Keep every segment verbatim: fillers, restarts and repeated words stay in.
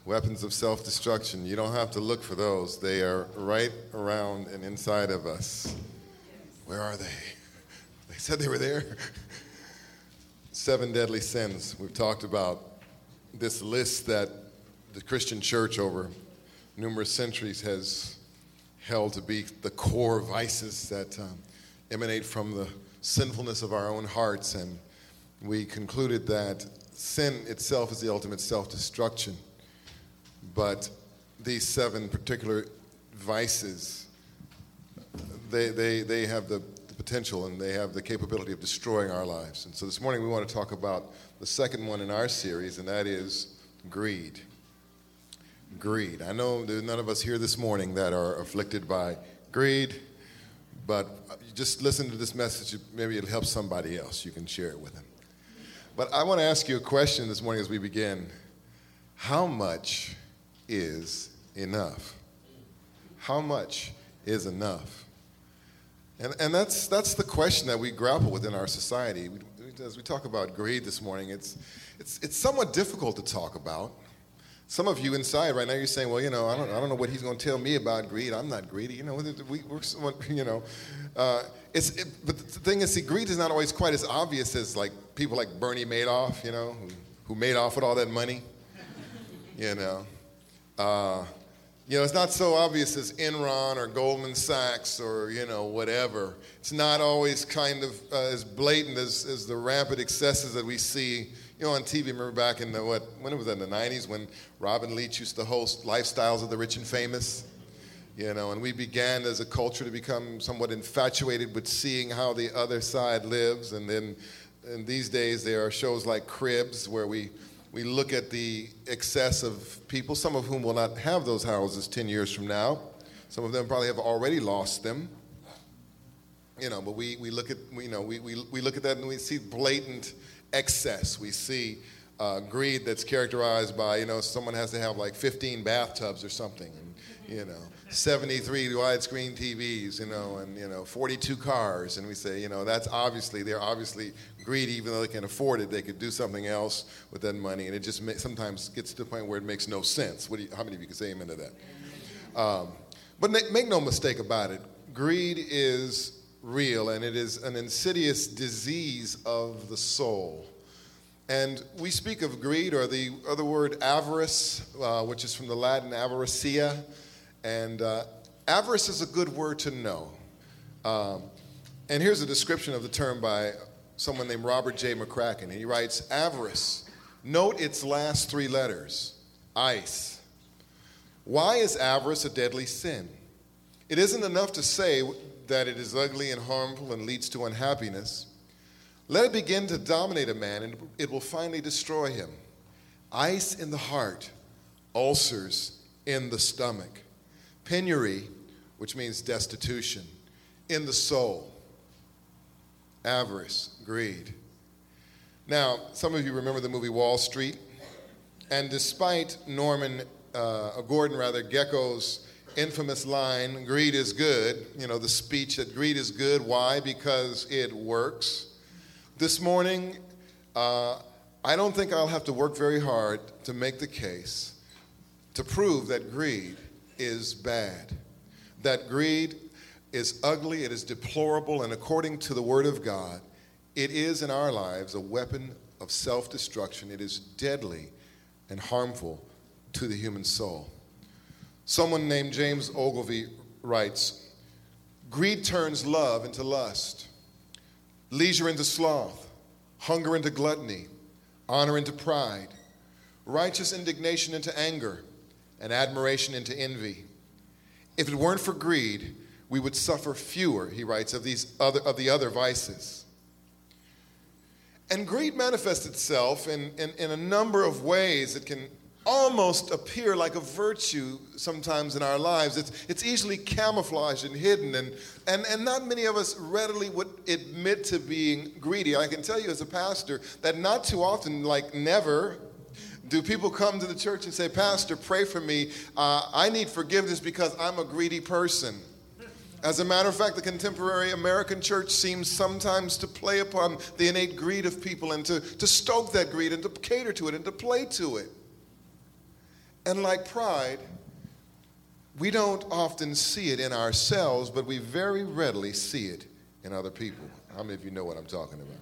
Weapons of self-destruction. You don't have to look for those. They are right around and inside of us. Where are they? They said they were there. Seven deadly sins. We've talked about this list that the Christian church over numerous centuries has held to be the core vices that um, emanate from the sinfulness of our own hearts. And we concluded that sin itself is the ultimate self-destruction. But these seven particular vices, they, they, they have the, the potential and they have the capability of destroying our lives. And so this morning we want to talk about the second one in our series, and that is greed. Greed. I know there's none of us here this morning that are afflicted by greed, but just listen to this message. Maybe it'll help somebody else. You can share it with them. But I want to ask you a question this morning as we begin. How much is enough? How much is enough? And and that's that's the question that we grapple with in our society. We, as we talk about greed this morning, it's it's it's somewhat difficult to talk about. Some of you inside right now, you're saying, well, you know, I don't I don't know what he's going to tell me about greed. I'm not greedy. You know, we, we're somewhat, you know. Uh, it's it, but the thing is, see, greed is not always quite as obvious as like people like Bernie Madoff, you know, who, who made off with all that money. You know, uh, you know, it's not so obvious as Enron or Goldman Sachs or, you know, whatever. It's not always kind of uh, as blatant as, as the rampant excesses that we see, you know, on T V. Remember back in the, what, when it was in the nineties when Robin Leach used to host Lifestyles of the Rich and Famous, you know, and we began as a culture to become somewhat infatuated with seeing how the other side lives. And then and these days there are shows like Cribs where we We look at the excess of people, some of whom will not have those houses ten years from now. Some of them probably have already lost them. You know, but we, we look at, you know, we, we, we look at that and we see blatant excess. We see uh, greed that's characterized by, you know, someone has to have like fifteen bathtubs or something, and, you know, seventy-three widescreen T Vs, you know, and, you know, forty-two cars. And we say, you know, that's obviously, they're obviously greedy. Even though they can afford it, they could do something else with that money. And it just may, sometimes gets to the point where it makes no sense. What do you, how many of you can say amen to that? Um, but make no mistake about it. Greed is real, and it is an insidious disease of the soul. And we speak of greed, or the other word avarice, uh, which is from the Latin avaritia. And uh, avarice is a good word to know. Um, and here's a description of the term by someone named Robert J. McCracken. He writes, avarice, note its last three letters, ice. Why is avarice a deadly sin? It isn't enough to say that it is ugly and harmful and leads to unhappiness. Let it begin to dominate a man, and it will finally destroy him. Ice in the heart, ulcers in the stomach, penury, which means destitution, in the soul, avarice, greed. Now, some of you remember the movie Wall Street, and despite Norman, uh, Gordon rather, Gekko's infamous line, greed is good, you know, the speech that greed is good. Why? Because it works. This morning, uh, I don't think I'll have to work very hard to make the case to prove that greed is bad, that greed is ugly, it is deplorable, and according to the Word of God, it is in our lives a weapon of self-destruction. It is deadly and harmful to the human soul. Someone named James Ogilvy writes, greed turns love into lust, leisure into sloth, hunger into gluttony, honor into pride, righteous indignation into anger, and admiration into envy. If it weren't for greed, we would suffer fewer, he writes, of these other of the other vices. And greed manifests itself in, in, in a number of ways. It can almost appear like a virtue sometimes in our lives. It's, it's easily camouflaged and hidden, and, and, and not many of us readily would admit to being greedy. I can tell you as a pastor that not too often, like never, do people come to the church and say, Pastor, pray for me. Uh, I need forgiveness because I'm a greedy person. As a matter of fact, the contemporary American church seems sometimes to play upon the innate greed of people and to, to stoke that greed and to cater to it and to play to it. And like pride, we don't often see it in ourselves, but we very readily see it in other people. How many of you know what I'm talking about?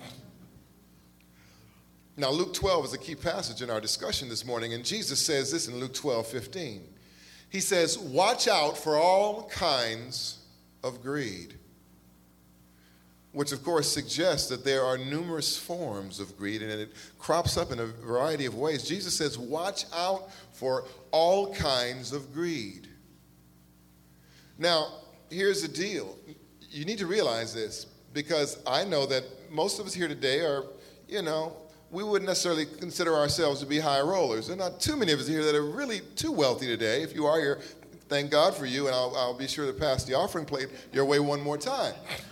Now, Luke twelve is a key passage in our discussion this morning, and Jesus says this in Luke twelve fifteen. He says, watch out for all kinds of greed, which of course suggests that there are numerous forms of greed, and it crops up in a variety of ways. Jesus says, watch out for all kinds of greed. Now, here's the deal. You need to realize this, because I know that most of us here today are, you know, we wouldn't necessarily consider ourselves to be high rollers. There are not too many of us here that are really too wealthy today. If you are here, thank God for you, and I'll, I'll be sure to pass the offering plate your way one more time.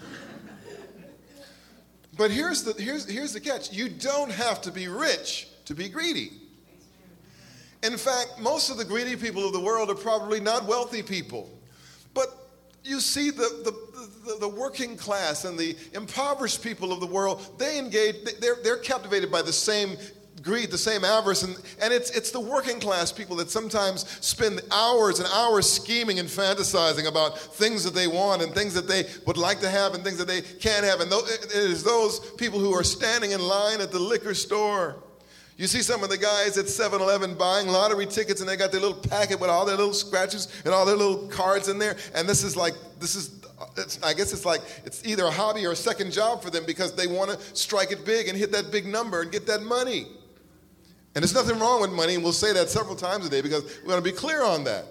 But here's the, here's, here's the catch. You don't have to be rich to be greedy. In fact, most of the greedy people of the world are probably not wealthy people. But you see the, the, the, the working class and the impoverished people of the world, they engage, they're, they're captivated by the same greed, the same avarice, and, and it's, it's the working class people that sometimes spend hours and hours scheming and fantasizing about things that they want and things that they would like to have and things that they can't have. And those, it is those people who are standing in line at the liquor store. You see some of the guys at seven eleven buying lottery tickets, and they got their little packet with all their little scratches and all their little cards in there. And this is like, this is, it's, I guess it's like, it's either a hobby or a second job for them, because they want to strike it big and hit that big number and get that money. And there's nothing wrong with money, and we'll say that several times a day because we want to be clear on that.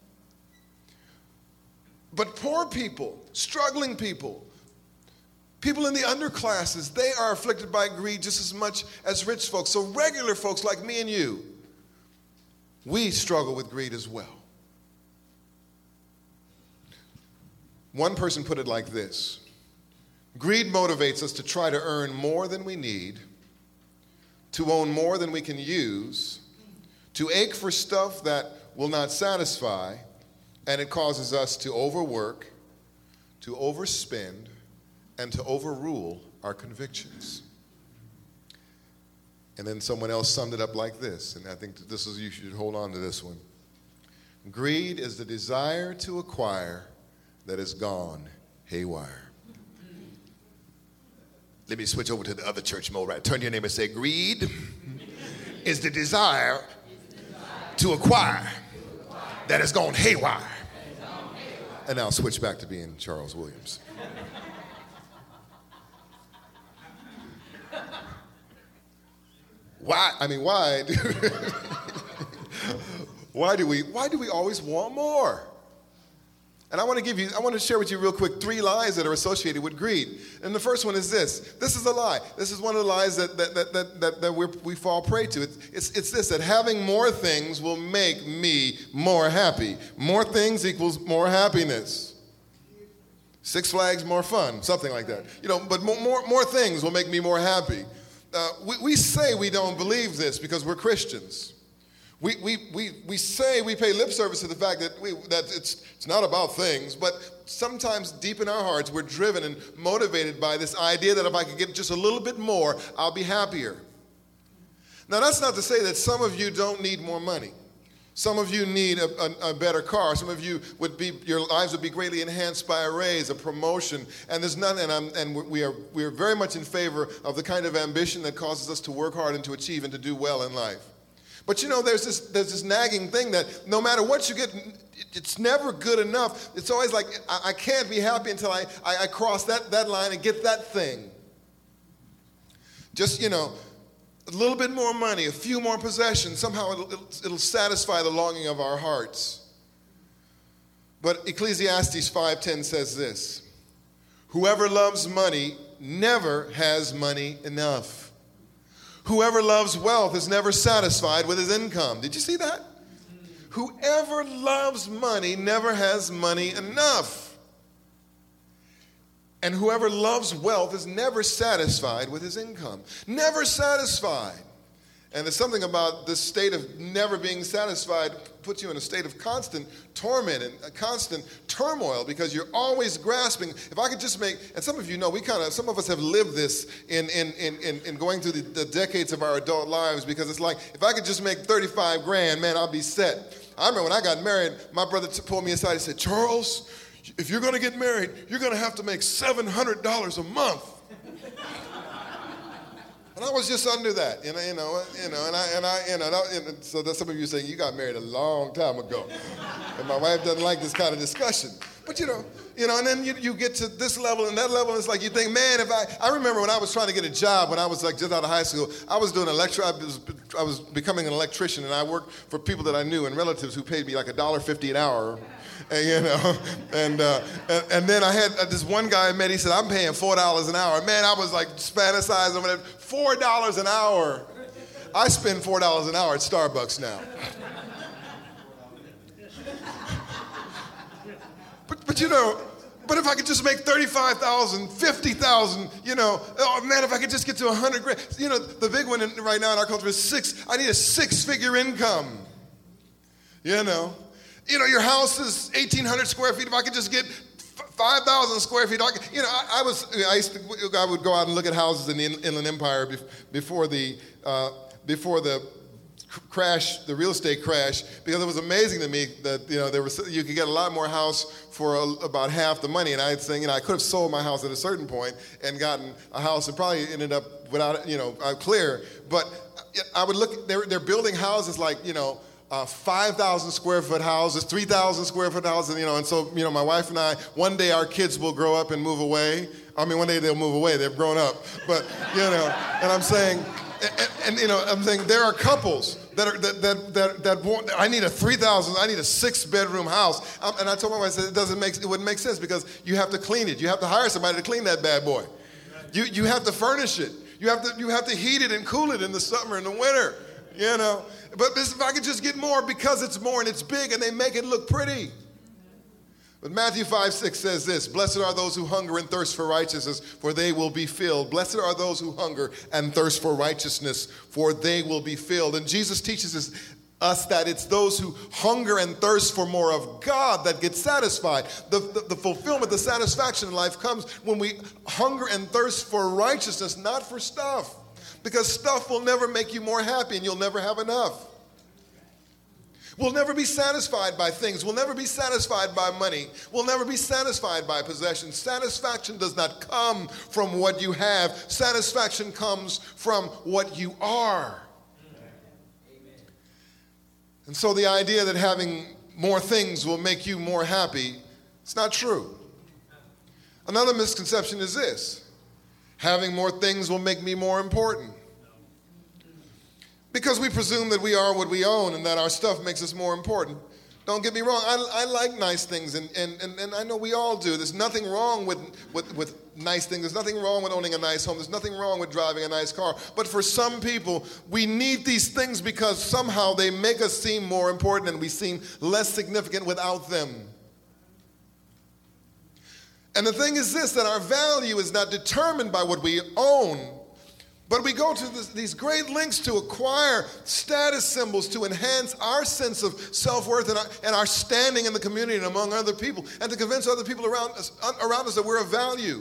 But poor people, struggling people, people in the underclasses, they are afflicted by greed just as much as rich folks. So regular folks like me and you, we struggle with greed as well. One person put it like this: greed motivates us to try to earn more than we need, to own more than we can use, to ache for stuff that will not satisfy, and it causes us to overwork, to overspend, and to overrule our convictions. And then someone else summed it up like this, and I think that this is, you should hold on to this one. Greed is the desire to acquire that is gone haywire. Let me switch over to the other church mode, right? Turn to your neighbor and say, greed is the desire to acquire that has gone haywire. And now switch back to being Charles Williams. Why? I mean, why? Do, why do we? Why do we always want more? And I want to give you, I want to share with you real quick three lies that are associated with greed. And the first one is this. This is a lie. This is one of the lies that that that that, that, that we're, we fall prey to. It's, it's it's this, that having more things will make me more happy. More things equals more happiness. Six Flags, more fun, something like that. You know, but more more, more things will make me more happy. Uh, we, we say we don't believe this because we're Christians. We, we, we, we say we pay lip service to the fact that, we, that it's, it's not about things, but sometimes deep in our hearts we're driven and motivated by this idea that if I could get just a little bit more, I'll be happier. Now, that's not to say that some of you don't need more money. Some of you need a, a, a better car. Some of you would be, your lives would be greatly enhanced by a raise, a promotion. And there's none, and, I'm, and we are we are very much in favor of the kind of ambition that causes us to work hard and to achieve and to do well in life. But you know, there's this there's this nagging thing that no matter what you get, it's never good enough. It's always like, I, I can't be happy until I, I, I cross that, that line and get that thing. Just, you know, a little bit more money, a few more possessions, somehow it'll, it'll, it'll satisfy the longing of our hearts. But Ecclesiastes five ten says this: whoever loves money never has money enough. Whoever loves wealth is never satisfied with his income. Did you see that? Whoever loves money never has money enough. And whoever loves wealth is never satisfied with his income. Never satisfied. And there's something about this state of never being satisfied puts you in a state of constant torment and a constant turmoil because you're always grasping. If I could just make, and some of you know, we kind of, some of us have lived this in in in in, in going through the, the decades of our adult lives, because it's like, if I could just make thirty-five grand, man, I'll be set. I remember when I got married, my brother t- pulled me aside and said, Charles, if you're going to get married, you're going to have to make seven hundred dollars a month. And I was just under that, you know, you know, you know, and I, and I, you know, and so that some of you saying you got married a long time ago, and my wife doesn't like this kind of discussion. But you know, you know, and then you, you get to this level and that level, and it's like you think, man, if I, I remember when I was trying to get a job when I was like just out of high school, I was doing electri, I was, I was becoming an electrician, and I worked for people that I knew and relatives who paid me like a dollar fifty an hour. And, you know, and, uh, and and then I had this one guy I met. He said, "I'm paying four dollars an hour." Man, I was like fantasizing over that. Four dollars an hour. I spend four dollars an hour at Starbucks now. But but you know, but if I could just make thirty-five thousand, fifty thousand, you know, oh man, if I could just get to a hundred grand. You know, the big one in, right now in our culture is six. I need a six-figure income. You know. You know, your house is eighteen hundred square feet. If I could just get five thousand square feet, I could, you know, I, I was, I used to, I would go out and look at houses in the Inland Empire before the, uh, before the crash, the real estate crash, because it was amazing to me that, you know, there was, you could get a lot more house for a, about half the money. And I was saying, you know, I could have sold my house at a certain point and gotten a house and probably ended up without, you know, clear. But I would look, they're, they're building houses like, you know, Uh, five thousand square foot houses, three thousand square foot houses, you know, and so, you know, my wife and I, one day our kids will grow up and move away. I mean, one day they'll move away, they've grown up, but, you know, and I'm saying, and, and you know, I'm saying there are couples that are, that, that, that, that want, I need a three thousand, I need a six bedroom house, um, and I told my wife, I said, it doesn't make, it wouldn't make sense because you have to clean it, you have to hire somebody to clean that bad boy. You, you have to furnish it, you have to, you have to heat it and cool it in the summer and the winter, you know. But this, if I could just get more because it's more and it's big and they make it look pretty. But Matthew five six says this, "Blessed are those who hunger and thirst for righteousness, for they will be filled. Blessed are those who hunger and thirst for righteousness, for they will be filled." And Jesus teaches us, us that it's those who hunger and thirst for more of God that get satisfied. The, the, the fulfillment, the satisfaction in life comes when we hunger and thirst for righteousness, not for stuff. Because stuff will never make you more happy and you'll never have enough. We'll never be satisfied by things. We'll never be satisfied by money. We'll never be satisfied by possessions. Satisfaction does not come from what you have. Satisfaction comes from what you are. And so the idea that having more things will make you more happy, it's not true. Another misconception is this. Having more things will make me more important. Because we presume that we are what we own and that our stuff makes us more important. Don't get me wrong, I, I like nice things, and, and, and, and I know we all do. There's nothing wrong with, with, with nice things. There's nothing wrong with owning a nice home. There's nothing wrong with driving a nice car. But for some people, we need these things because somehow they make us seem more important and we seem less significant without them. And the thing is this, that our value is not determined by what we own, but we go to this, these great lengths to acquire status symbols to enhance our sense of self-worth and our, and our standing in the community and among other people, and to convince other people around us, around us that we're of value.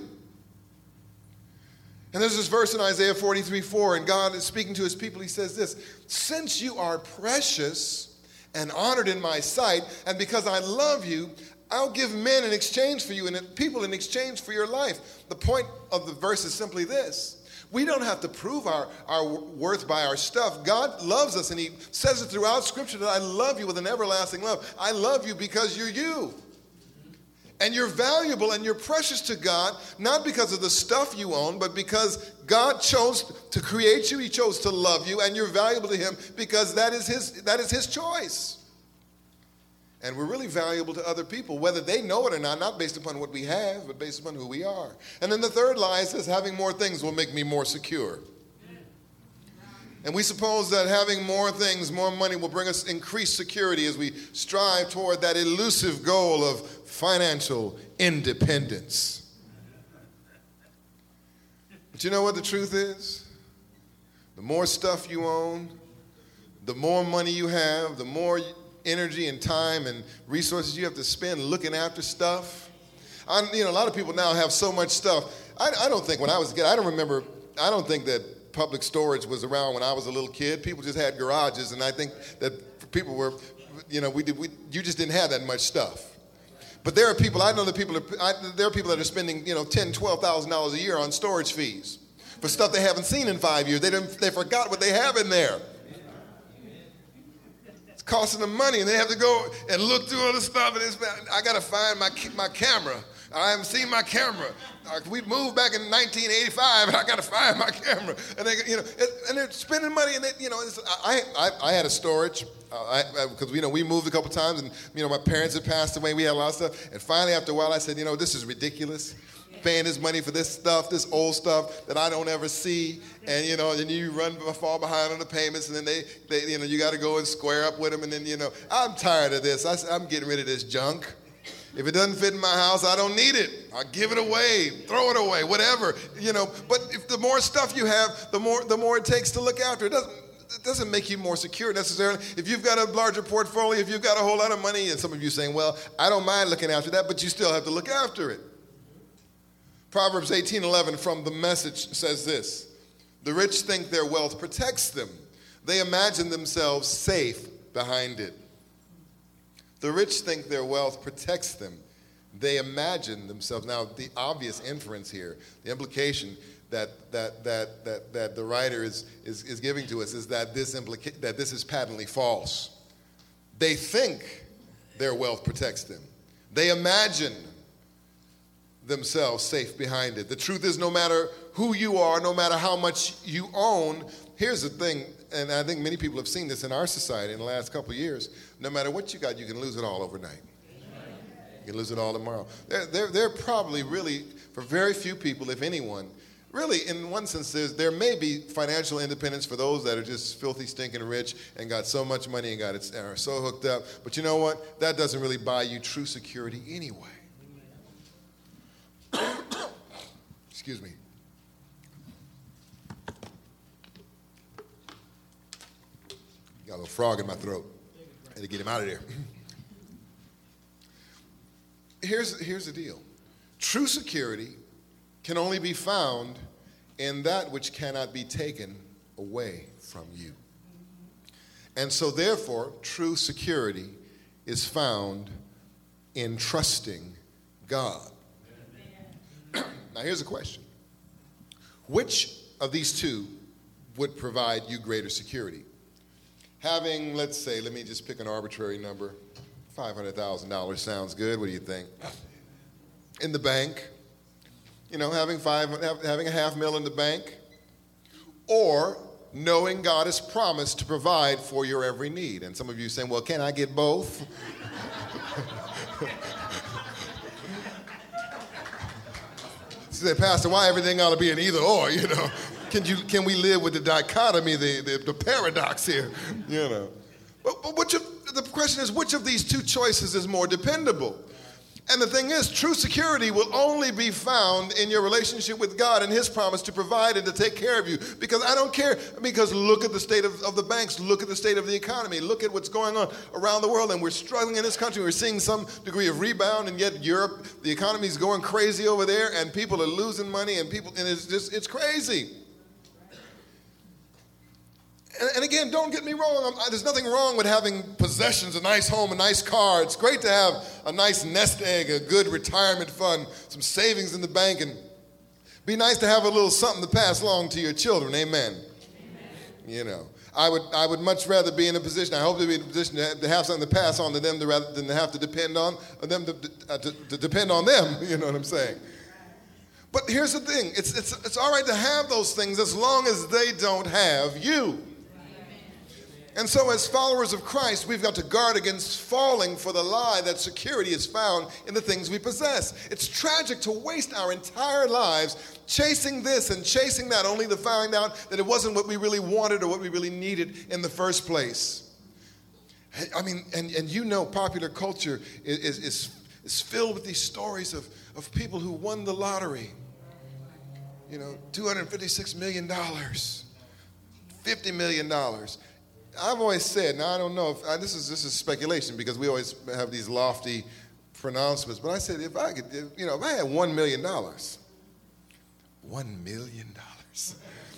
And there's this verse in Isaiah forty-three four, and God is speaking to his people. He says this, "Since you are precious and honored in my sight, and because I love you, I'll give men in exchange for you and people in exchange for your life." The point of the verse is simply this. We don't have to prove our, our worth by our stuff. God loves us, and he says it throughout Scripture that I love you with an everlasting love. I love you because you're you. And you're valuable and you're precious to God, not because of the stuff you own, but because God chose to create you. He chose to love you, and you're valuable to him because that is his, that is his choice. And we're really valuable to other people, whether they know it or not, not based upon what we have, but based upon who we are. And then the third lie says having more things will make me more secure. And we suppose that having more things, more money will bring us increased security as we strive toward that elusive goal of financial independence. But you know what the truth is? The more stuff you own, the more money you have, the more energy and time and resources you have to spend looking after stuff. I, you know, a lot of people now have so much stuff. I, I don't think when I was a kid, I don't remember, I don't think that public storage was around when I was a little kid. People just had garages, and I think that people were, you know, we did, we, you just didn't have that much stuff. But there are people, I know that people, are, I, there are people that are spending, you know, ten thousand dollars, twelve thousand dollars a year on storage fees for stuff they haven't seen in five years. They didn't, they forgot what they have in there. It's costing them money, and they have to go and look through all the stuff, and it's, I got to find my my camera. I haven't seen my camera. We moved back in nineteen eighty-five, and I got to find my camera. And they, you know, and they're spending money, and they, you know, it's, I, I I had a storage. Because uh, you know we moved a couple times, and you know my parents had passed away. We had a lot of stuff, and finally after a while I said, you know, this is ridiculous, paying this money for this stuff, this old stuff that I don't ever see, and you know, then you run fall behind on the payments, and then they, they you know, you got to go and square up with them, and then you know, I'm tired of this. I, I'm getting rid of this junk. If it doesn't fit in my house, I don't need it. I give it away, throw it away, whatever, you know. But if the more stuff you have, the more the more it takes to look after it. Doesn't It doesn't make you more secure necessarily. If you've got a larger portfolio, if you've got a whole lot of money, and some of you saying, well, I don't mind looking after that, but you still have to look after it. Proverbs eighteen eleven from the Message says this: the rich think their wealth protects them. They imagine themselves safe behind it. The rich think their wealth protects them. They imagine themselves. Now, the obvious inference here, the implication that that that that that the writer is is, is giving to us is that this implica- that this is patently false. They think their wealth protects them. They imagine themselves safe behind it. The truth is, no matter who you are, no matter how much you own, here's the thing, and I think many people have seen this in our society in the last couple of years, no matter what you got, you can lose it all overnight. You can lose it all tomorrow. There, there, there probably really, for very few people, if anyone, really, in one sense, there's, there may be financial independence for those that are just filthy, stinking rich and got so much money and got it, and are so hooked up. But you know what? That doesn't really buy you true security anyway. Excuse me. Got a little frog in my throat. I had to get him out of there. Here's, here's the deal. True security can only be found in that which cannot be taken away from you. And so therefore, true security is found in trusting God. Now here's a question. Which of these two would provide you greater security? Having, let's say, let me just pick an arbitrary number, five hundred thousand dollars sounds good. What do you think? In the bank. You know, having five, having a half mil in the bank, or knowing God has promised to provide for your every need. And some of you saying, well, can I get both? She said, Pastor, why everything ought to be an either or, you know? Can you can we live with the dichotomy, the, the, the paradox here, you know? But, but which of, the question is, which of these two choices is more dependable? And the thing is, true security will only be found in your relationship with God and his promise to provide and to take care of you. Because I don't care, because look at the state of, of the banks, look at the state of the economy, look at what's going on around the world, and we're struggling in this country. We're seeing some degree of rebound, and yet Europe, the economy is going crazy over there, and people are losing money, and people, and it's just, it's crazy. And, and again, don't get me wrong. I, there's nothing wrong with having possessions, a nice home, a nice car. It's great to have a nice nest egg, a good retirement fund, some savings in the bank, and be nice to have a little something to pass along to your children. Amen. Amen. You know, I would I would much rather be in a position, I hope to be in a position to have, to have something to pass on to them to rather than to have to depend on them to, uh, to, to depend on them. You know what I'm saying? But here's the thing. It's, it's, it's all right to have those things as long as they don't have you. And so as followers of Christ, we've got to guard against falling for the lie that security is found in the things we possess. It's tragic to waste our entire lives chasing this and chasing that, only to find out that it wasn't what we really wanted or what we really needed in the first place. I mean, and, and you know popular culture is, is, is filled with these stories of, of people who won the lottery. You know, two hundred fifty-six million dollars, fifty million dollars. I've always said, now I don't know if, uh, this is this is speculation because we always have these lofty pronouncements, but I said if I could, if, you know, if I had one million dollars, one million dollars,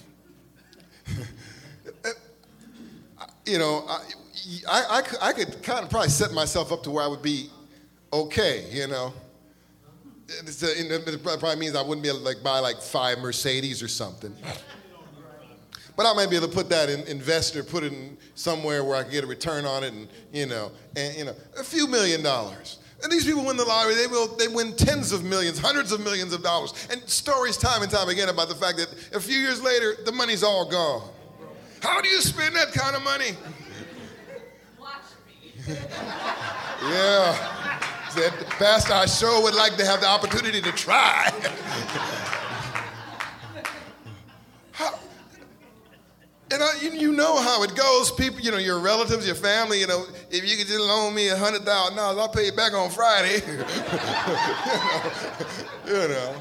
you know, I, I, I, could, I could kind of probably set myself up to where I would be okay, you know. It's a, it probably means I wouldn't be able to like buy like five Mercedes or something. But I might be able to put that in investor, put it in somewhere where I can get a return on it, and you know, and you know, a few million dollars. And these people win the lottery; they will, they win tens of millions, hundreds of millions of dollars. And stories time and time again about the fact that a few years later, the money's all gone. How do you spend that kind of money? Watch me. Yeah, said Pastor, I sure would like to have the opportunity to try. How? And I, you, you know how it goes. People, you know, your relatives, your family, you know, if you could just loan me a hundred thousand dollars, I'll pay you back on Friday. you know, you know.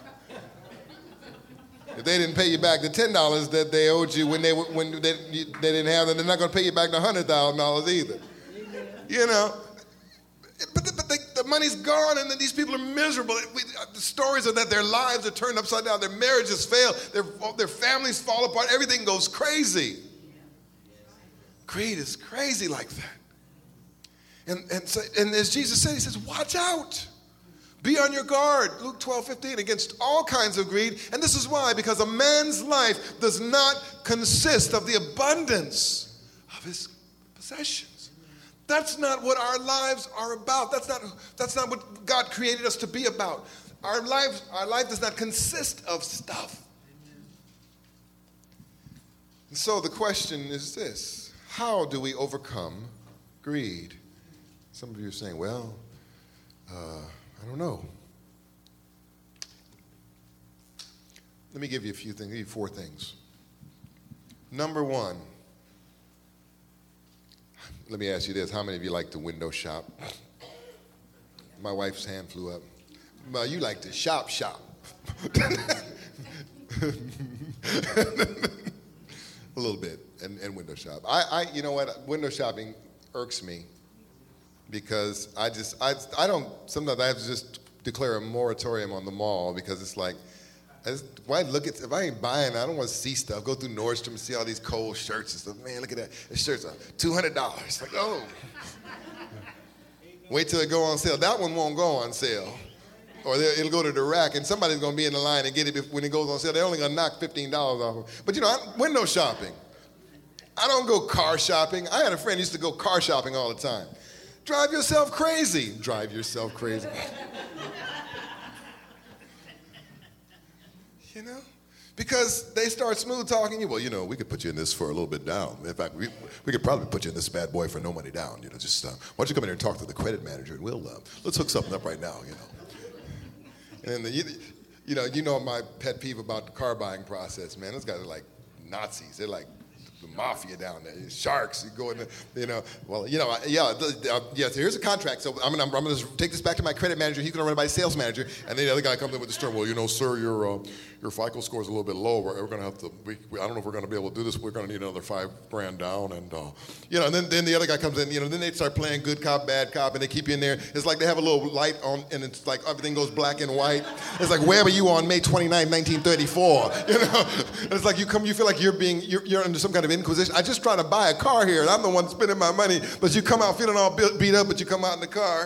If they didn't pay you back the ten dollars that they owed you when they when they, they didn't have them, they're not going to pay you back the hundred thousand dollars either. You know, but the, but the, the money's gone, and then these people are miserable. We, the stories are that their lives are turned upside down, their marriages fail, their their families fall apart, everything goes crazy. Greed is crazy like that. And and so, and as Jesus said, he says, watch out. Be on your guard, Luke twelve fifteen, against all kinds of greed. And this is why, because a man's life does not consist of the abundance of his possessions. That's not what our lives are about. That's not, that's not what God created us to be about. Our life, our life does not consist of stuff. And so the question is this: how do we overcome greed? Some of you are saying, well, uh, I don't know. Let me give you a few things, give you four things. Number one, let me ask you this. How many of you like to window shop? My wife's hand flew up. Well, you like to shop shop. A little bit, and, and window shop. I, I, you know what, window shopping irks me because I just, I, I don't, sometimes I have to just declare a moratorium on the mall because it's like, I just, why look at, if I ain't buying, I don't want to see stuff. Go through Nordstrom and see all these cool shirts and stuff. Man, look at that. This shirt's two hundred dollars. Like, oh. Wait till it go on sale. That one won't go on sale. Or it'll go to the rack, and somebody's going to be in the line and get it when it goes on sale. They're only going to knock fifteen dollars off of it. But, you know, I'm window shopping. I don't go car shopping. I had a friend who used to go car shopping all the time. Drive yourself crazy. Drive yourself crazy. You know? Because they start smooth talking you. Well, you know, we could put you in this for a little bit down. In fact, we, we could probably put you in this bad boy for no money down. You know, just uh, why don't you come in here and talk to the credit manager, and we'll uh, let's hook something up right now. You know, and the, you, you know, you know my pet peeve about the car buying process, man. Those guys are like Nazis. They're like the mafia down there. Sharks. You go in there, you know. Well, you know, yeah, uh, yeah. So here's a contract. So I'm gonna, I'm gonna take this back to my credit manager. He's gonna run it by sales manager, and then the other guy comes in with the story. Well, you know, sir, your uh, your FICO score is a little bit low. We're, we're gonna have to. We, we, I don't know if we're gonna be able to do this. We're gonna need another five grand down, and uh, you know. And then, then the other guy comes in. You know. Then they start playing good cop, bad cop, and they keep you in there. It's like they have a little light on, and it's like everything goes black and white. It's like, where were you on May twenty-ninth, nineteen thirty-four? You know. It's like you come. You feel like you're being. You're, you're under some kind of inquisition. I just try to buy a car here, and I'm the one spending my money. But you come out feeling all beat up, but you come out in the car.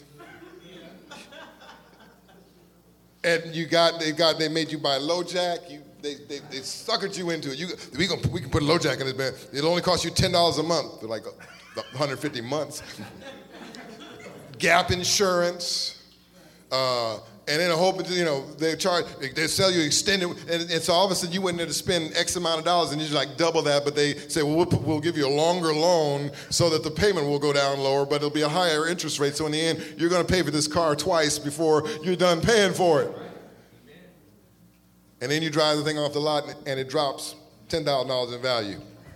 And you got, they got, they made you buy low jack. You, they, they, they suckered you into it. You, we can, we can put a low jack in this man. It'll only cost you ten dollars a month for like one hundred fifty months. Gap insurance, uh, and then a whole bunch. You know, they charge, they sell you extended, and, and so all of a sudden you went in there to spend X amount of dollars, and you like double that. But they say, well, we'll, put, we'll give you a longer loan so that the payment will go down lower, but it'll be a higher interest rate. So in the end, you're going to pay for this car twice before you're done paying for it. And then you drive the thing off the lot, and it drops ten thousand dollars in value.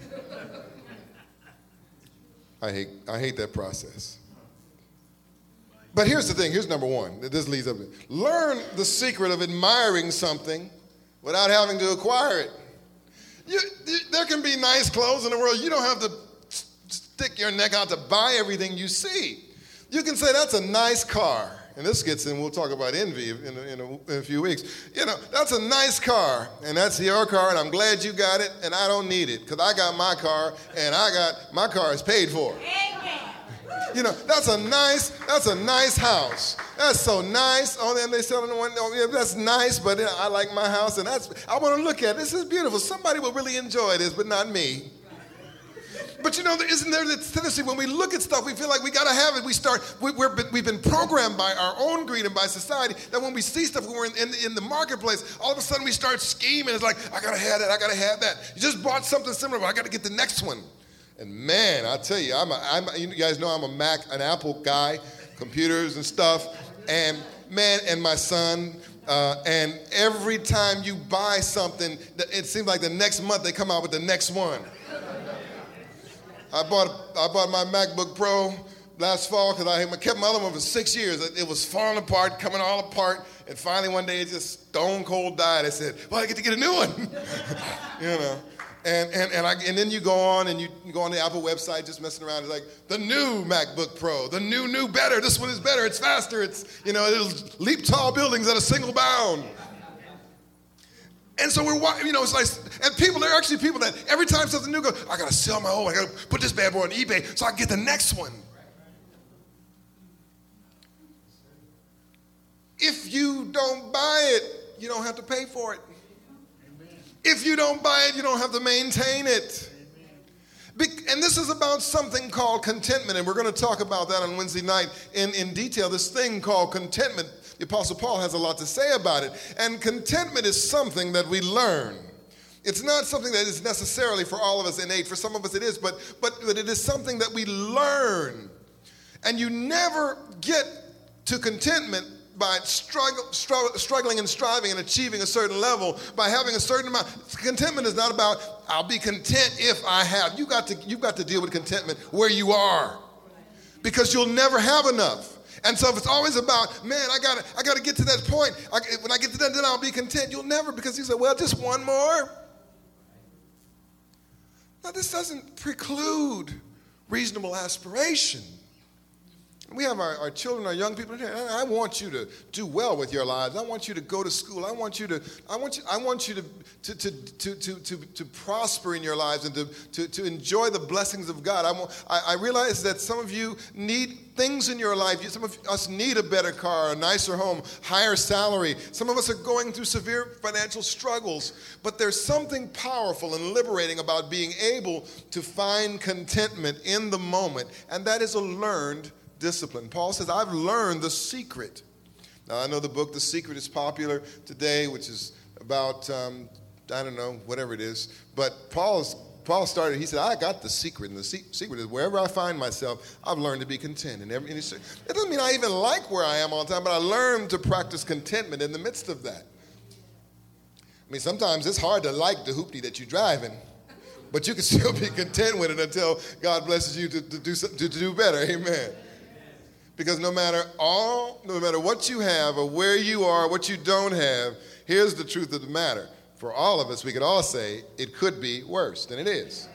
I hate, I hate that process. But here's the thing. Here's number one. This leads up. Learn the secret of admiring something without having to acquire it. You, you, there can be nice clothes in the world. You don't have to stick your neck out to buy everything you see. You can say, that's a nice car. And this gets in, we'll talk about envy in a, in, a, in a few weeks. You know, that's a nice car, and that's your car, and I'm glad you got it, and I don't need it, because I got my car, and I got, my car is paid for. Amen. You know, that's a nice, that's a nice house. That's so nice. Oh, then they selling the one, oh, yeah, that's nice, but I like my house, and that's, I want to look at it. This is beautiful. Somebody will really enjoy this, but not me. But you know, isn't there this tendency when we look at stuff, we feel like we got to have it. We start, we, we're, we've been programmed by our own greed and by society that when we see stuff, when we're in, in, in the marketplace, all of a sudden we start scheming. It's like, I got to have that, I got to have that. You just bought something similar, but I got to get the next one. And man, I tell you, I'm a, I'm a, you guys know I'm a Mac, an Apple guy, computers and stuff. And man, and my son, uh, and every time you buy something, it seems like the next month they come out with the next one. I bought I bought my MacBook Pro last fall because I kept my other one for six years. It was falling apart, coming all apart, and finally one day it just stone cold died. I said, well, I get to get a new one. You know. And and and, I, and then you go on and you, you go on the Apple website just messing around. It's like, the new MacBook Pro, the new, new, better. This one is better. It's faster. It's, you know, it'll leap tall buildings at a single bound. And so we're, you know, it's like, and people, there are actually people that every time something new goes, I got to sell my old, I got to put this bad boy on eBay so I can get the next one. If you don't buy it, you don't have to pay for it. If you don't buy it, you don't have to maintain it. And this is about something called contentment, and we're going to talk about that on Wednesday night in, in detail, this thing called contentment. The Apostle Paul has a lot to say about it. And contentment is something that we learn. It's not something that is necessarily for all of us innate. For some of us it is, but, but, but it is something that we learn. And you never get to contentment by struggle, struggle, struggling and striving and achieving a certain level, by having a certain amount. Contentment is not about, I'll be content if I have. You got to, you've got to deal with contentment where you are, because you'll never have enough. And so if it's always about, man, I got I got to get to that point. I, when I get to that, then I'll be content. You'll never, because you say, well, just one more. Now, this doesn't preclude reasonable aspiration. We have our, our children, our young people. I want you to do well with your lives. I want you to go to school. I want you to, I want you, I want you to, to, to, to, to, to, to prosper in your lives and to, to, to enjoy the blessings of God. I, want, I, I realize that some of you need things in your life. Some of us need a better car, a nicer home, higher salary. Some of us are going through severe financial struggles. But there's something powerful and liberating about being able to find contentment in the moment, and that is a learned discipline. Paul says, I've learned the secret. Now, I know the book The Secret is popular today, which is about, um, I don't know, whatever it is. But Paul's, Paul started, he said, I got the secret. And the se- secret is wherever I find myself, I've learned to be content. And, every, and he said, it doesn't mean I even like where I am all the time, but I learned to practice contentment in the midst of that. I mean, sometimes it's hard to like the hoopty that you're driving, but you can still be content with it until God blesses you to, to, do, to, to do better. Amen. Because no matter all, no matter what you have or where you are, what you don't have, here's the truth of the matter. For all of us, we could all say it could be worse than it is.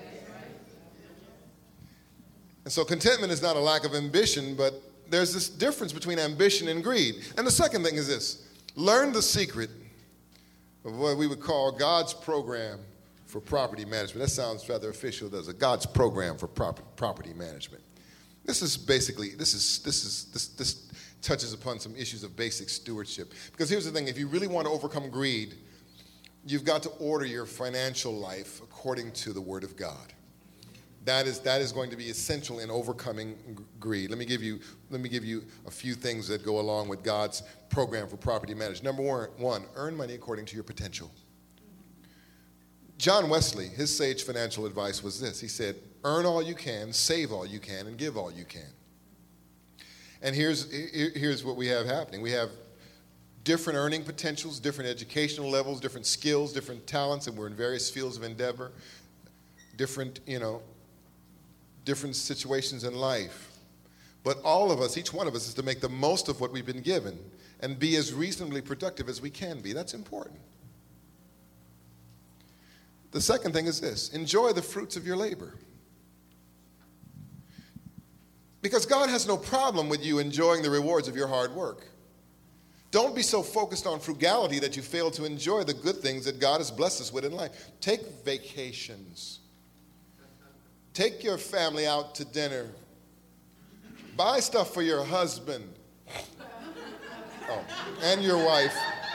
And so contentment is not a lack of ambition, but there's this difference between ambition and greed. And the second thing is this: learn the secret of what we would call God's program for property management. That sounds rather official, doesn't it? God's program for property, property management. This is basically, this is, this is, this, this touches upon some issues of basic stewardship. Because here's the thing, if you really want to overcome greed, you've got to order your financial life according to the Word of God. That is, that is going to be essential in overcoming g- greed. Let me give you, let me give you a few things that go along with God's program for property management. Number one, one, earn money according to your potential. John Wesley, his sage financial advice was this. He said, earn all you can, save all you can, and give all you can. And here's, here's what we have happening. We have different earning potentials, different educational levels, different skills, different talents, and we're in various fields of endeavor, different, you know, different situations in life. But all of us, each one of us, is to make the most of what we've been given and be as reasonably productive as we can be. That's important. The second thing is this: enjoy the fruits of your labor. Because God has no problem with you enjoying the rewards of your hard work. Don't be so focused on frugality that you fail to enjoy the good things that God has blessed us with in life. Take vacations. Take your family out to dinner. Buy stuff for your husband. Oh, and your wife.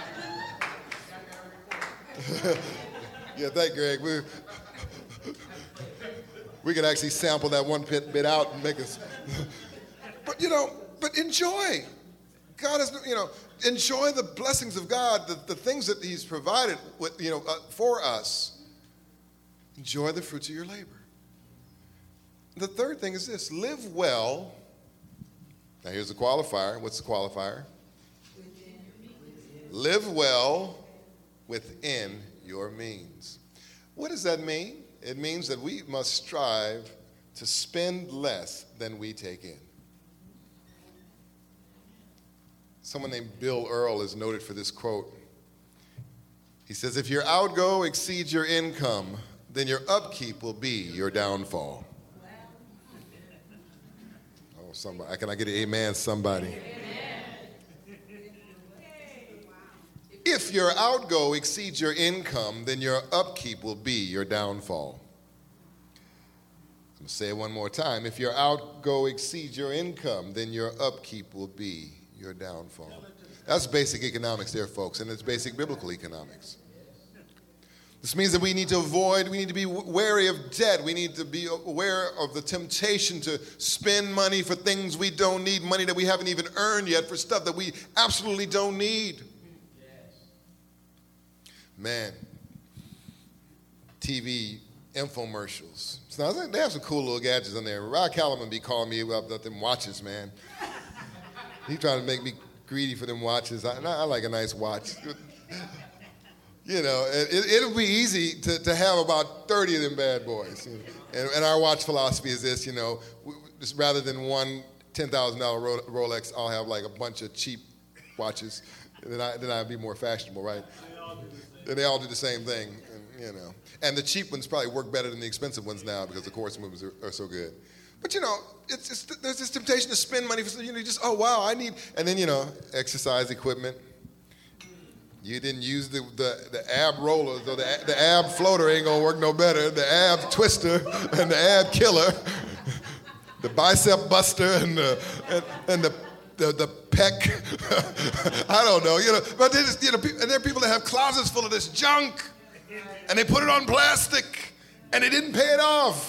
Yeah, thank Greg. We, we could actually sample that one bit, bit out and make us. But, you know, but enjoy. God is, you know, enjoy the blessings of God, the, the things that he's provided with, you know, uh, for us. Enjoy the fruits of your labor. The third thing is this: live well. Now here's the qualifier. What's the qualifier? Live well within your means. What does that mean? It means that we must strive to spend less than we take in. Someone named Bill Earl is noted for this quote. He says, if your outgo exceeds your income, then your upkeep will be your downfall. Oh, somebody, can I get an amen, somebody? Amen. If your outgo exceeds your income, then your upkeep will be your downfall. I'm going to say it one more time. If your outgo exceeds your income, then your upkeep will be your downfall. That's basic economics there, folks, and it's basic biblical economics. This means that we need to avoid, we need to be wary of debt. We need to be aware of the temptation to spend money for things we don't need, money that we haven't even earned yet for stuff that we absolutely don't need. Man, T V infomercials. So they have some cool little gadgets on there. Rod Callaman be calling me about them watches, man. He trying to make me greedy for them watches. I, I like a nice watch. You know, it, it'll be easy to, to have about thirty of them bad boys. And, and our watch philosophy is this, you know, we, just rather than one ten thousand dollars Rolex, I'll have like a bunch of cheap watches. Then, I, then I'd be more fashionable, right? And they all do the same thing, and, you know. And the cheap ones probably work better than the expensive ones now because the course movements are, are so good. But, you know, it's just, there's this temptation to spend money for, you know, just, oh, wow, I need, and then, you know, exercise equipment. You didn't use the, the, the ab roller, so the, the ab floater ain't going to work no better. The ab twister and the ab killer, the bicep buster and the, and, and the, the, the pec. I don't know, you know. But they just, you know, and there are people that have closets full of this junk, and they put it on plastic, and they didn't pay it off.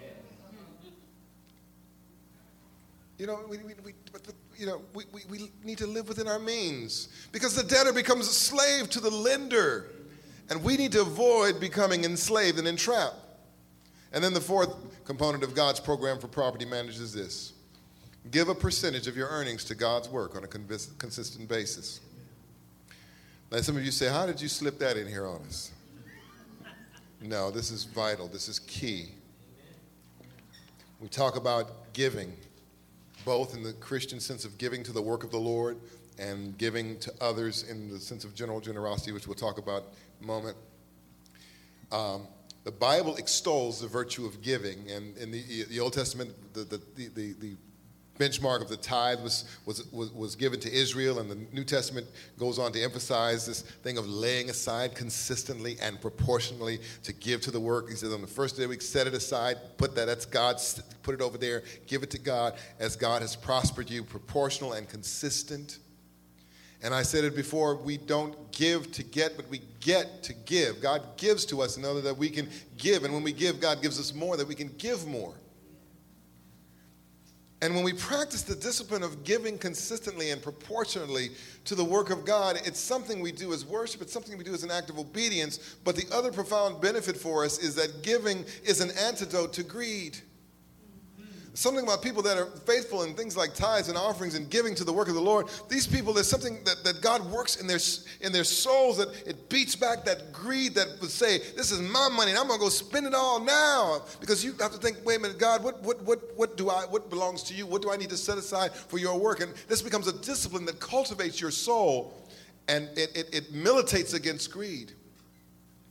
You know, we, we, we, but the, you know, we, we, we need to live within our means because the debtor becomes a slave to the lender, and we need to avoid becoming enslaved and entrapped. And then the fourth component of God's program for property managers is this: give a percentage of your earnings to God's work on a consistent basis. Now, some of you say, how did you slip that in here on us? No, this is vital. This is key. We talk about giving, both in the Christian sense of giving to the work of the Lord and giving to others in the sense of general generosity, which we'll talk about in a moment. Um, the Bible extols the virtue of giving, and in the, the Old Testament, the, the, the, the benchmark of the tithe was, was, was, was given to Israel, and the New Testament goes on to emphasize this thing of laying aside consistently and proportionally to give to the work. He says on the first day of the week, set it aside, put that, that's God's, put it over there, give it to God as God has prospered you, proportional and consistent. And I said it before, we don't give to get, but we get to give. God gives to us in order that we can give, and when we give, God gives us more, that we can give more. And when we practice the discipline of giving consistently and proportionally to the work of God, it's something we do as worship, it's something we do as an act of obedience, but the other profound benefit for us is that giving is an antidote to greed. Something about people that are faithful in things like tithes and offerings and giving to the work of the Lord, these people, there's something that, that God works in their, in their souls that it beats back that greed that would say, this is my money and I'm going to go spend it all now. Because you have to think, wait a minute, God, what, what, what, what, do I, what belongs to you? What do I need to set aside for your work? And this becomes a discipline that cultivates your soul, and it, it, it militates against greed.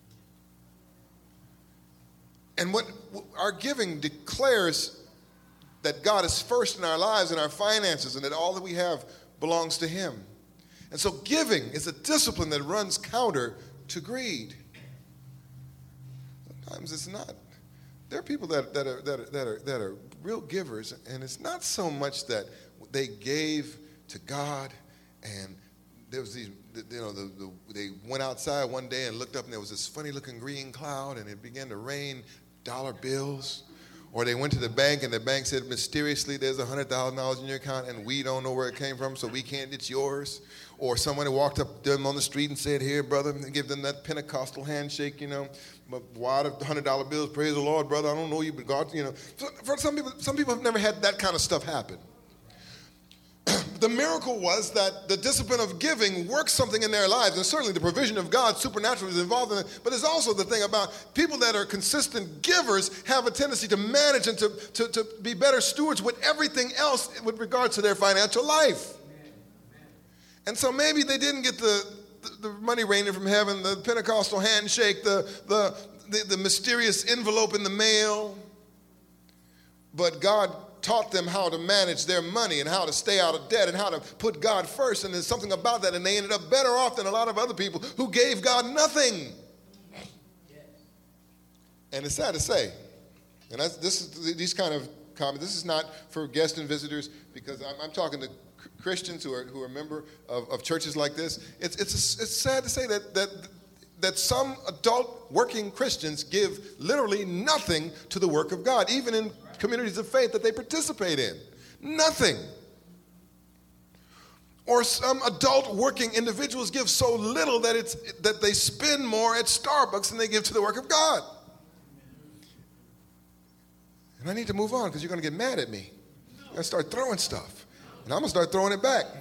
And what our giving declares that God is first in our lives and our finances, and that all that we have belongs to him. And so giving is a discipline that runs counter to greed. Sometimes it's not. There are people that, that, are, that, are, that, are, that are real givers, and it's not so much that they gave to God, and there was these, you know, the, the, they went outside one day and looked up, and there was this funny-looking green cloud, and it began to rain dollar bills. Or they went to the bank, and the bank said, mysteriously, there's one hundred thousand dollars in your account, and we don't know where it came from, so we can't, it's yours. Or someone walked up to them on the street and said, here, brother, and give them that Pentecostal handshake, you know. But why the one hundred dollar bills? Praise the Lord, brother. I don't know you, but God, you know. For some people, some people have never had that kind of stuff happen. The miracle was that the discipline of giving works something in their lives, and certainly the provision of God supernaturally is involved in it. But there's also the thing about people that are consistent givers have a tendency to manage and to, to, to be better stewards with everything else with regards to their financial life. And so maybe they didn't get the, the, the money raining from heaven, the Pentecostal handshake, the, the, the, the mysterious envelope in the mail, but God taught them how to manage their money and how to stay out of debt and how to put God first. And there's something about that, and they ended up better off than a lot of other people who gave God nothing. Yes. And it's sad to say, and that's, this is these kind of comments. This is not for guests and visitors, because I'm, I'm talking to Christians who are who are a member of, of churches like this. It's it's it's sad to say that that. that some adult working Christians give literally nothing to the work of God, even in communities of faith that they participate in. Nothing. Or some adult working individuals give so little that it's that they spend more at Starbucks than they give to the work of God. And I need to move on, because you're going to get mad at me. You're going to start throwing stuff, and I'm going to start throwing it back.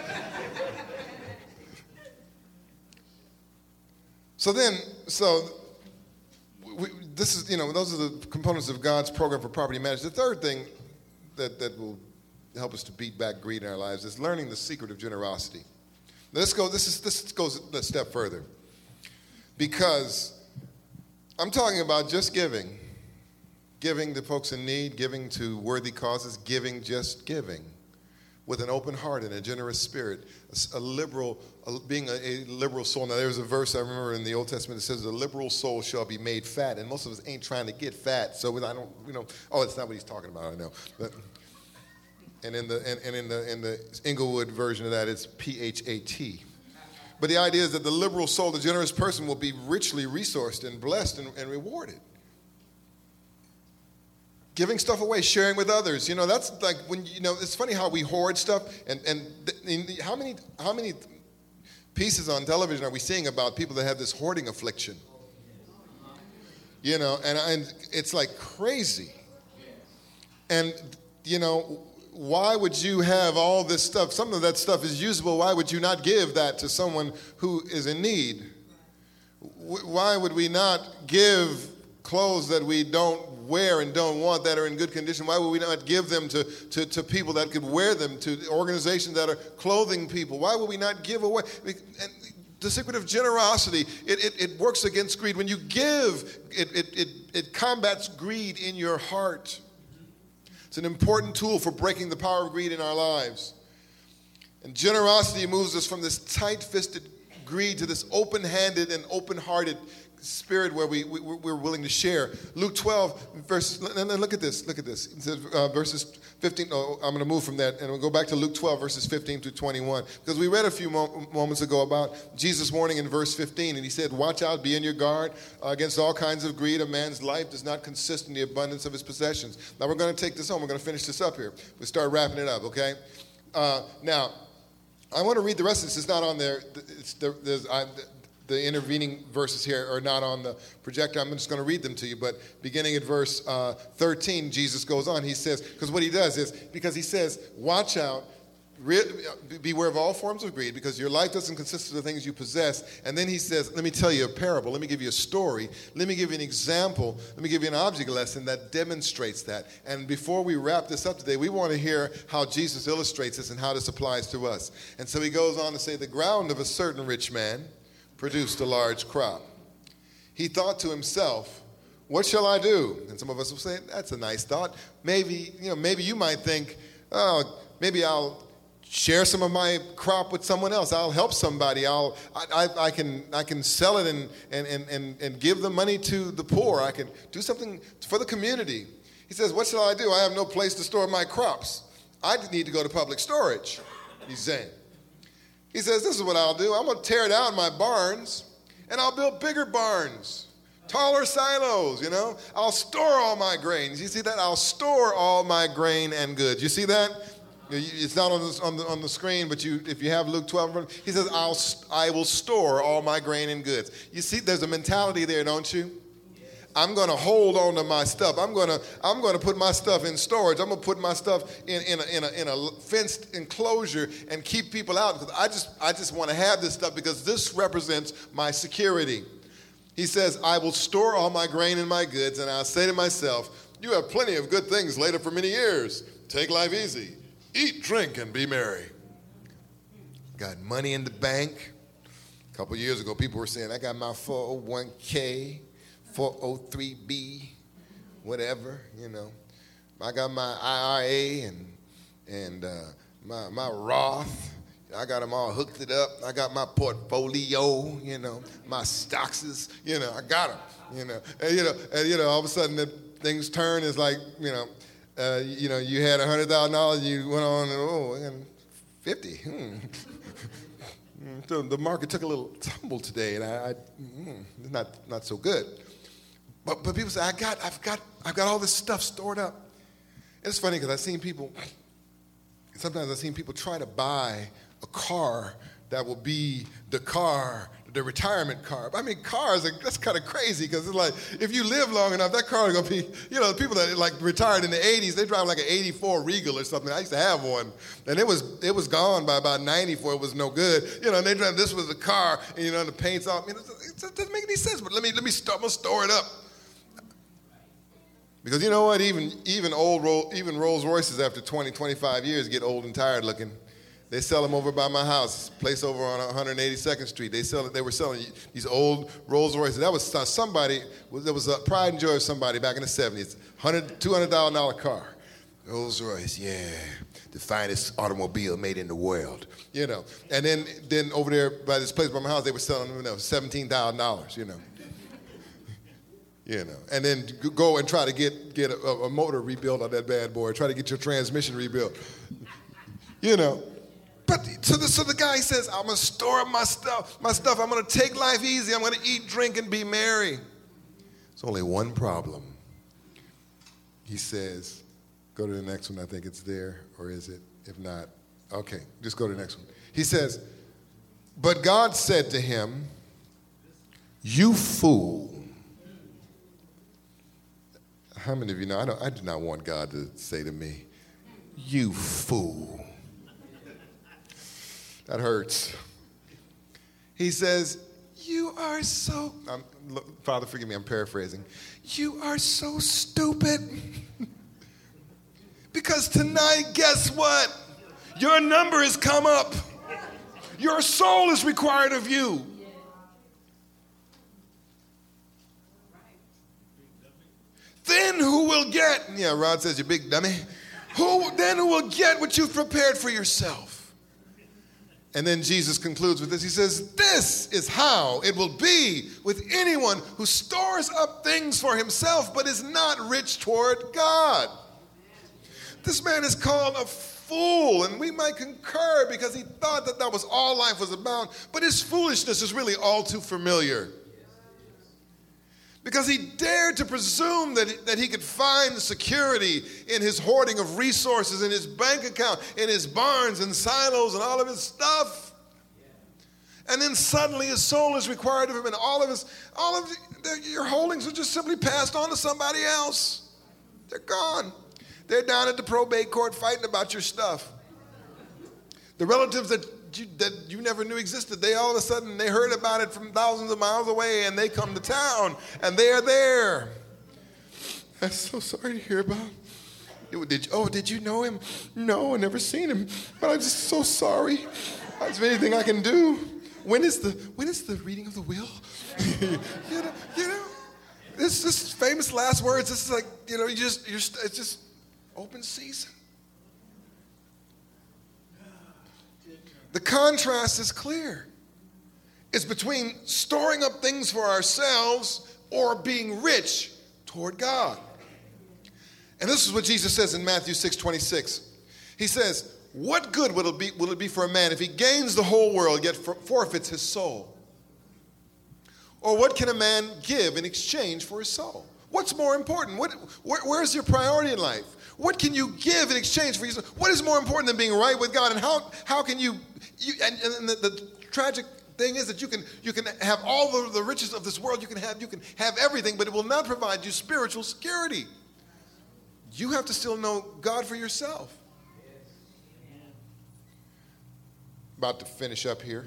So then, so we, this is, you know, those are the components of God's program for property management. The third thing that, that will help us to beat back greed in our lives is learning the secret of generosity. Now, let's go, this is, this goes a step further, because I'm talking about just giving, giving to folks in need, giving to worthy causes, giving, just giving, with an open heart and a generous spirit, a, a liberal, a, being a, a liberal soul. Now, there's a verse I remember in the Old Testament that says, "The liberal soul shall be made fat," and most of us ain't trying to get fat, so I don't, you know. Oh, it's not what he's talking about, I know. But, and in the and, and in the in the Inglewood version of that, it's P H A T. But the idea is that the liberal soul, the generous person, will be richly resourced and blessed and, and rewarded. Giving stuff away, sharing with others. You know, that's like when, you know, it's funny how we hoard stuff. And, and th- how many how many pieces on television are we seeing about people that have this hoarding affliction? You know, and, and it's like crazy. And, you know, why would you have all this stuff? Some of that stuff is usable. Why would you not give that to someone who is in need? Why would we not give clothes that we don't wear and don't want, that are in good condition? Why would we not give them to, to, to people that could wear them, to organizations that are clothing people? Why would we not give away? And the secret of generosity, it, it, it works against greed. When you give, it, it, it, it combats greed in your heart. It's an important tool for breaking the power of greed in our lives. And generosity moves us from this tight-fisted greed to this open-handed and open-hearted spirit where we, we, we're willing to share. Luke twelve, verses, and look at this, look at this. It says, uh, verses fifteen, oh, I'm going to move from that, and we'll go back to Luke twelve, verses fifteen to twenty-one. Because we read a few mo- moments ago about Jesus warning in verse fifteen, and he said, "Watch out, be on your guard uh, against all kinds of greed. A man's life does not consist in the abundance of his possessions." Now we're going to take this home. We're going to finish this up here. We start wrapping it up, okay? Uh, now, I want to read the rest of this. It's not on there. It's there, there's, I, the intervening verses here are not on the projector. I'm just going to read them to you. But beginning at verse uh, thirteen, Jesus goes on. He says, because what he does is, because he says, watch out, re- beware of all forms of greed, because your life doesn't consist of the things you possess. And then he says, let me tell you a parable. Let me give you a story. Let me give you an example. Let me give you an object lesson that demonstrates that. And before we wrap this up today, we want to hear how Jesus illustrates this and how this applies to us. And so he goes on to say, the ground of a certain rich man produced a large crop. He thought to himself, what shall I do? And some of us will say, that's a nice thought. Maybe, you know, maybe you might think, oh, maybe I'll share some of my crop with someone else. I'll help somebody. I'll, I, I, I can, I can sell it and, and, and, and, and give the money to the poor. I can do something for the community. He says, what shall I do? I have no place to store my crops. I need to go to public storage, he's saying. He says, this is what I'll do. I'm going to tear down my barns, and I'll build bigger barns, taller silos, you know. I'll store all my grains. You see that? I'll store all my grain and goods. You see that? It's not on the, on the, on the screen, but you, if you have Luke twelve, he says, I'll, I will store all my grain and goods. You see, there's a mentality there, don't you? I'm going to hold on to my stuff. I'm going to I'm going to put my stuff in storage. I'm going to put my stuff in, in, a, in, a, in a fenced enclosure and keep people out, because I just I just want to have this stuff because this represents my security. He says, I will store all my grain and my goods, and I'll say to myself, you have plenty of good things laid up for many years. Take life easy. Eat, drink, and be merry. Got money in the bank. A couple years ago, people were saying, I got my four oh one k, four oh three b, whatever, you know. I got my I R A and and uh, my my Roth. I got them all hooked it up. I got my portfolio, you know, my stocks, you know, I got them, you know. And, you know, and, you know, all of a sudden the things turn. It's like, you know, uh, you know, you had one hundred thousand dollars, you went on, and, oh, I got fifty. Hmm. So the market took a little tumble today, and I, I mm, it's not not so good. But but people say, I got I've got I've got all this stuff stored up. And it's funny because I've seen people. Sometimes I've seen people try to buy a car that will be the car, the retirement car. I mean, cars, are, that's kind of crazy because it's like, if you live long enough, that car is going to be, you know, the people that like retired in the eighties, they drive like an eighty-four Regal or something. I used to have one, and it was it was gone by about ninety-four. It was no good. You know, and they drive, this was the car, and, you know, the paint's off. You know, it doesn't make any sense, but let me, let me start, I'm going to store it up. Because you know what, even even old even Rolls Royces after twenty, twenty-five years get old and tired looking. They sell them over by my house, place over on one hundred eighty-second Street. They sell it. They were selling these old Rolls Royces. That was somebody. There was a pride and joy of somebody back in the seventies. one hundred, two hundred thousand dollars car, Rolls Royce. Yeah, the finest automobile made in the world. You know. And then then over there by this place by my house, they were selling them, you know, seventeen thousand dollars. You know. You know, and then go and try to get, get a, a motor rebuilt on that bad boy. Try to get your transmission rebuilt. You know, but so the, so the guy says, I'm going to store up my stuff, my stuff. I'm going to take life easy. I'm going to eat, drink, and be merry. There's only one problem. He says, go to the next one. I think it's there, or is it? If not, okay, just go to the next one. He says, but God said to him, you fool. How many of you know, I, don't, I do not want God to say to me, you fool. That hurts. He says, you are so, I'm, look, Father, forgive me, I'm paraphrasing. You are so stupid. Because tonight, guess what? Your number has come up. Your soul is required of you. Then who will get, yeah, Rod says, you big dummy. Who, then who will get what you've prepared for yourself? And then Jesus concludes with this. He says, this is how it will be with anyone who stores up things for himself but is not rich toward God. This man is called a fool, and we might concur because he thought that that was all life was about, but his foolishness is really all too familiar. Because he dared to presume that he, that he could find security in his hoarding of resources, in his bank account, in his barns and silos and all of his stuff. And then suddenly his soul is required of him, and all of his, all of the, your holdings are just simply passed on to somebody else. They're gone. They're down at the probate court fighting about your stuff. The relatives that you, that you never knew existed, they all of a sudden, they heard about it from thousands of miles away, and they come to town, and they are there. I'm so sorry to hear about it. Did you, oh, did you know him? No, I never seen him, but I'm just so sorry. Is there anything I can do? When is the when is the reading of the will? you know, you know, This this famous last words. This is like, you know, you just you're it's just open season. The contrast is clear. It's between storing up things for ourselves or being rich toward God. And this is what Jesus says in Matthew six twenty-six. He says, what good will it be, will it be for a man if he gains the whole world yet forfeits his soul? Or what can a man give in exchange for his soul? What's more important? What, where, where's your priority in life? What can you give in exchange for your soul? What is more important than being right with God? And how, how can you, you and, and the, the tragic thing is that you can, you can have all the, the riches of this world. You can have, you can have everything, but it will not provide you spiritual security. You have to still know God for yourself. About to finish up here.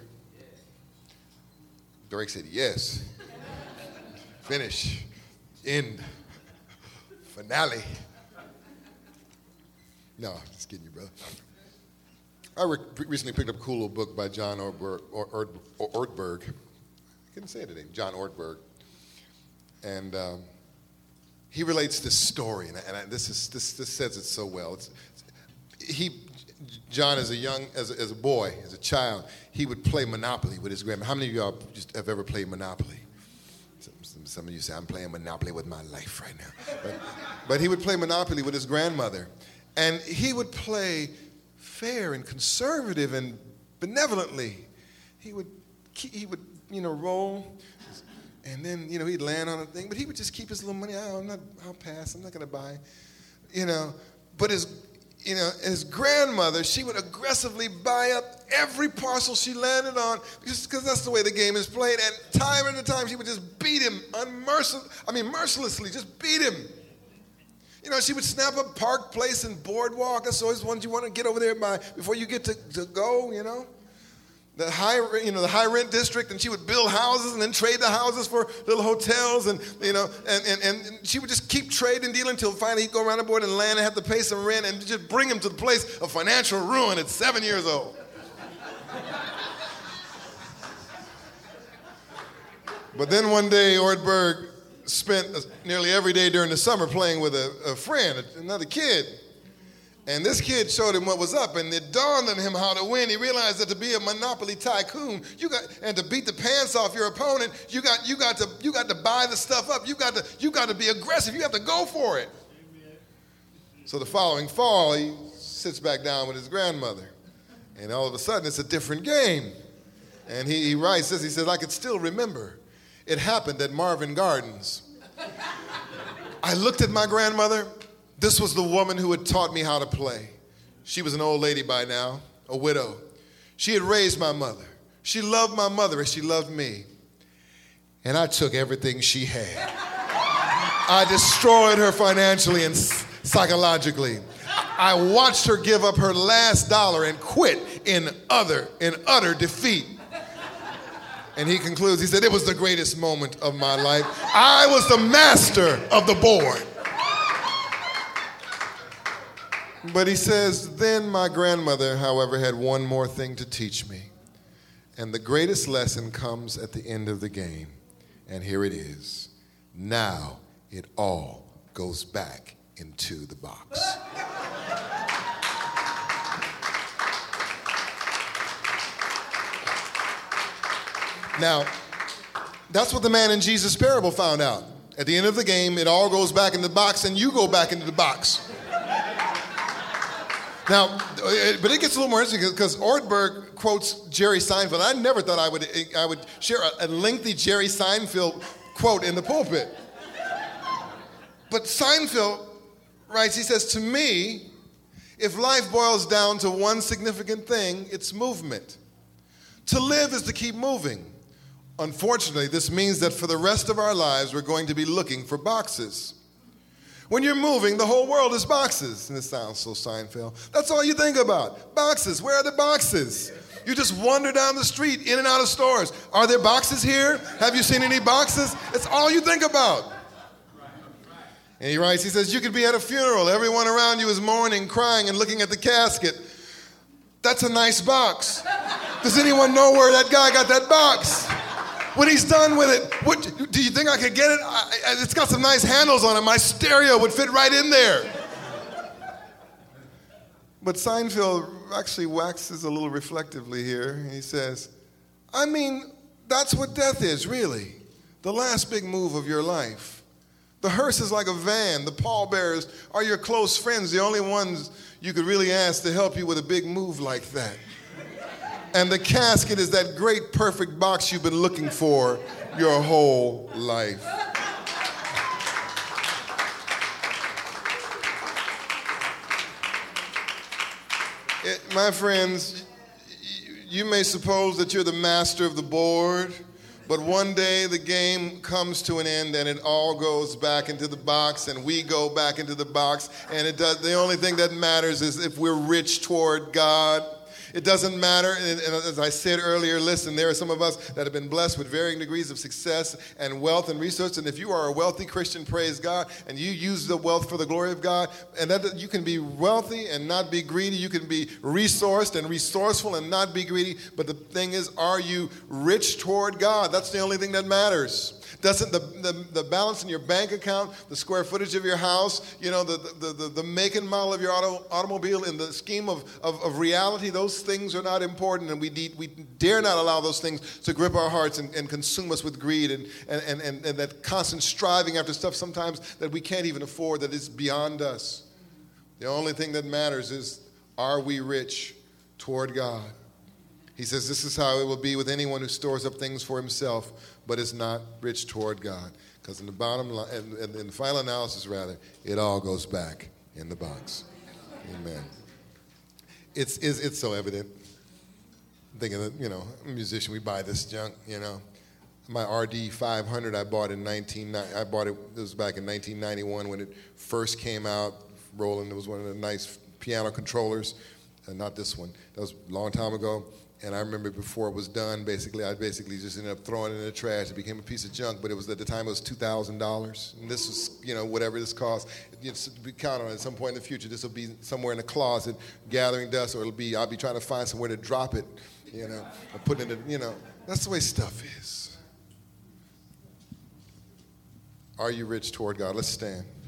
Drake said, yes. Finish. End. Finale. No, I'm just kidding you, brother. I re- recently picked up a cool little book by John Ortberg. Or, or, or, Ortberg. I couldn't say it today. John Ortberg. And um, he relates this story, and, and I, this is this this says it so well. It's, he, John, as a young, as a, as a boy, as a child, he would play Monopoly with his grandma. How many of y'all just have ever played Monopoly? Some, some, some of you say, I'm playing Monopoly with my life right now. But, but he would play Monopoly with his grandmother. And he would play fair and conservative and benevolently. He would, he would, you know, roll, and then, you know, he'd land on a thing. But he would just keep his little money. Oh, I'm not, I'll pass. I'm not going to buy. You know, but his... You know, his grandmother, she would aggressively buy up every parcel she landed on just because that's the way the game is played. And time after time, she would just beat him unmercifully. I mean, mercilessly, just beat him. You know, she would snap up Park Place and Boardwalk. That's always ones you want to get over there by before you get to, to go, you know. The high, you know, the high rent district, and she would build houses and then trade the houses for little hotels, and you know, and, and, and she would just keep trading, dealing until finally he'd go around the board and land and have to pay some rent and just bring him to the place of financial ruin at seven years old. But then one day, Ortberg spent nearly every day during the summer playing with a, a friend, another kid. And this kid showed him what was up, and it dawned on him how to win. He realized that to be a Monopoly tycoon, you got, and to beat the pants off your opponent, you got, you got to, you got to buy the stuff up. You got to, you got to be aggressive. You have to go for it. Amen. So the following fall, he sits back down with his grandmother, and all of a sudden, it's a different game. And he, he writes this. He says, "I could still remember. It happened at Marvin Gardens. I looked at my grandmother. This was the woman who had taught me how to play. She was an old lady by now, a widow. She had raised my mother. She loved my mother as she loved me. And I took everything she had. I destroyed her financially and psychologically. I watched her give up her last dollar and quit in utter, in utter defeat." And he concludes, he said, "It was the greatest moment of my life. I was the master of the board." But he says, "Then my grandmother, however, had one more thing to teach me. And the greatest lesson comes at the end of the game. And here it is. Now it all goes back into the box." Now, that's what the man in Jesus' parable found out. At the end of the game, it all goes back in the box, and you go back into the box. Now, but it gets a little more interesting because Ortberg quotes Jerry Seinfeld. I never thought I would I would share a lengthy Jerry Seinfeld quote in the pulpit. But Seinfeld writes, he says, "To me, if life boils down to one significant thing, it's movement. To live is to keep moving. Unfortunately, this means that for the rest of our lives, we're going to be looking for boxes. When you're moving, the whole world is boxes." And it sounds so Seinfeld. That's all you think about. Boxes. Where are the boxes? You just wander down the street, in and out of stores. Are there boxes here? Have you seen any boxes? It's all you think about. And he writes, he says, "You could be at a funeral. Everyone around you is mourning, crying, and looking at the casket. That's a nice box. Does anyone know where that guy got that box? when he's done with it, what, do you think I could get it? I, it's got some nice handles on it. My stereo would fit right in there. But Seinfeld actually waxes a little reflectively here. He says, I mean, that's what death is, really. The last big move of your life. The hearse is like a van. The pallbearers are your close friends, the only ones you could really ask to help you with a big move like that. And the casket is that great, perfect box you've been looking for your whole life. It, my friends, you may suppose that you're the master of the board, but one day the game comes to an end and it all goes back into the box and we go back into the box, and it does, the only thing that matters is if we're rich toward God. It doesn't matter, and, and as I said earlier, listen, there are some of us that have been blessed with varying degrees of success and wealth and resource, and if you are a wealthy Christian, praise God, and you use the wealth for the glory of God, and that you can be wealthy and not be greedy, you can be resourced and resourceful and not be greedy, but the thing is, are you rich toward God? That's the only thing that matters. Doesn't the, the, the balance in your bank account, the square footage of your house, you know, the, the, the, the make and model of your auto, automobile, in the scheme of, of, of reality, those things are not important, and we, need, we dare not allow those things to grip our hearts and, and consume us with greed and, and, and, and that constant striving after stuff sometimes that we can't even afford, that is beyond us. The only thing that matters is, are we rich toward God? He says this is how it will be with anyone who stores up things for himself, but is not rich toward God. Because in the bottom line, in, in the final analysis, rather, it all goes back in the box. Amen. It's, it's, it's so evident. Thinking that, you know, I'm a musician, we buy this junk, you know. My R D five hundred I bought in nineteen I bought it, it was back in nineteen ninety-one when it first came out. Roland, it was one of the nice piano controllers. Uh, not this one. That was a long time ago. And I remember before it was done, basically, I basically just ended up throwing it in the trash. It became a piece of junk, but it was at the time it was two thousand dollars. And this was, you know, whatever this cost. It's, we count on it at some point in the future. This will be somewhere in the closet gathering dust, or it'll be, I'll be trying to find somewhere to drop it, you know, or put it in, you know. That's the way stuff is. Are you rich toward God? Let's stand.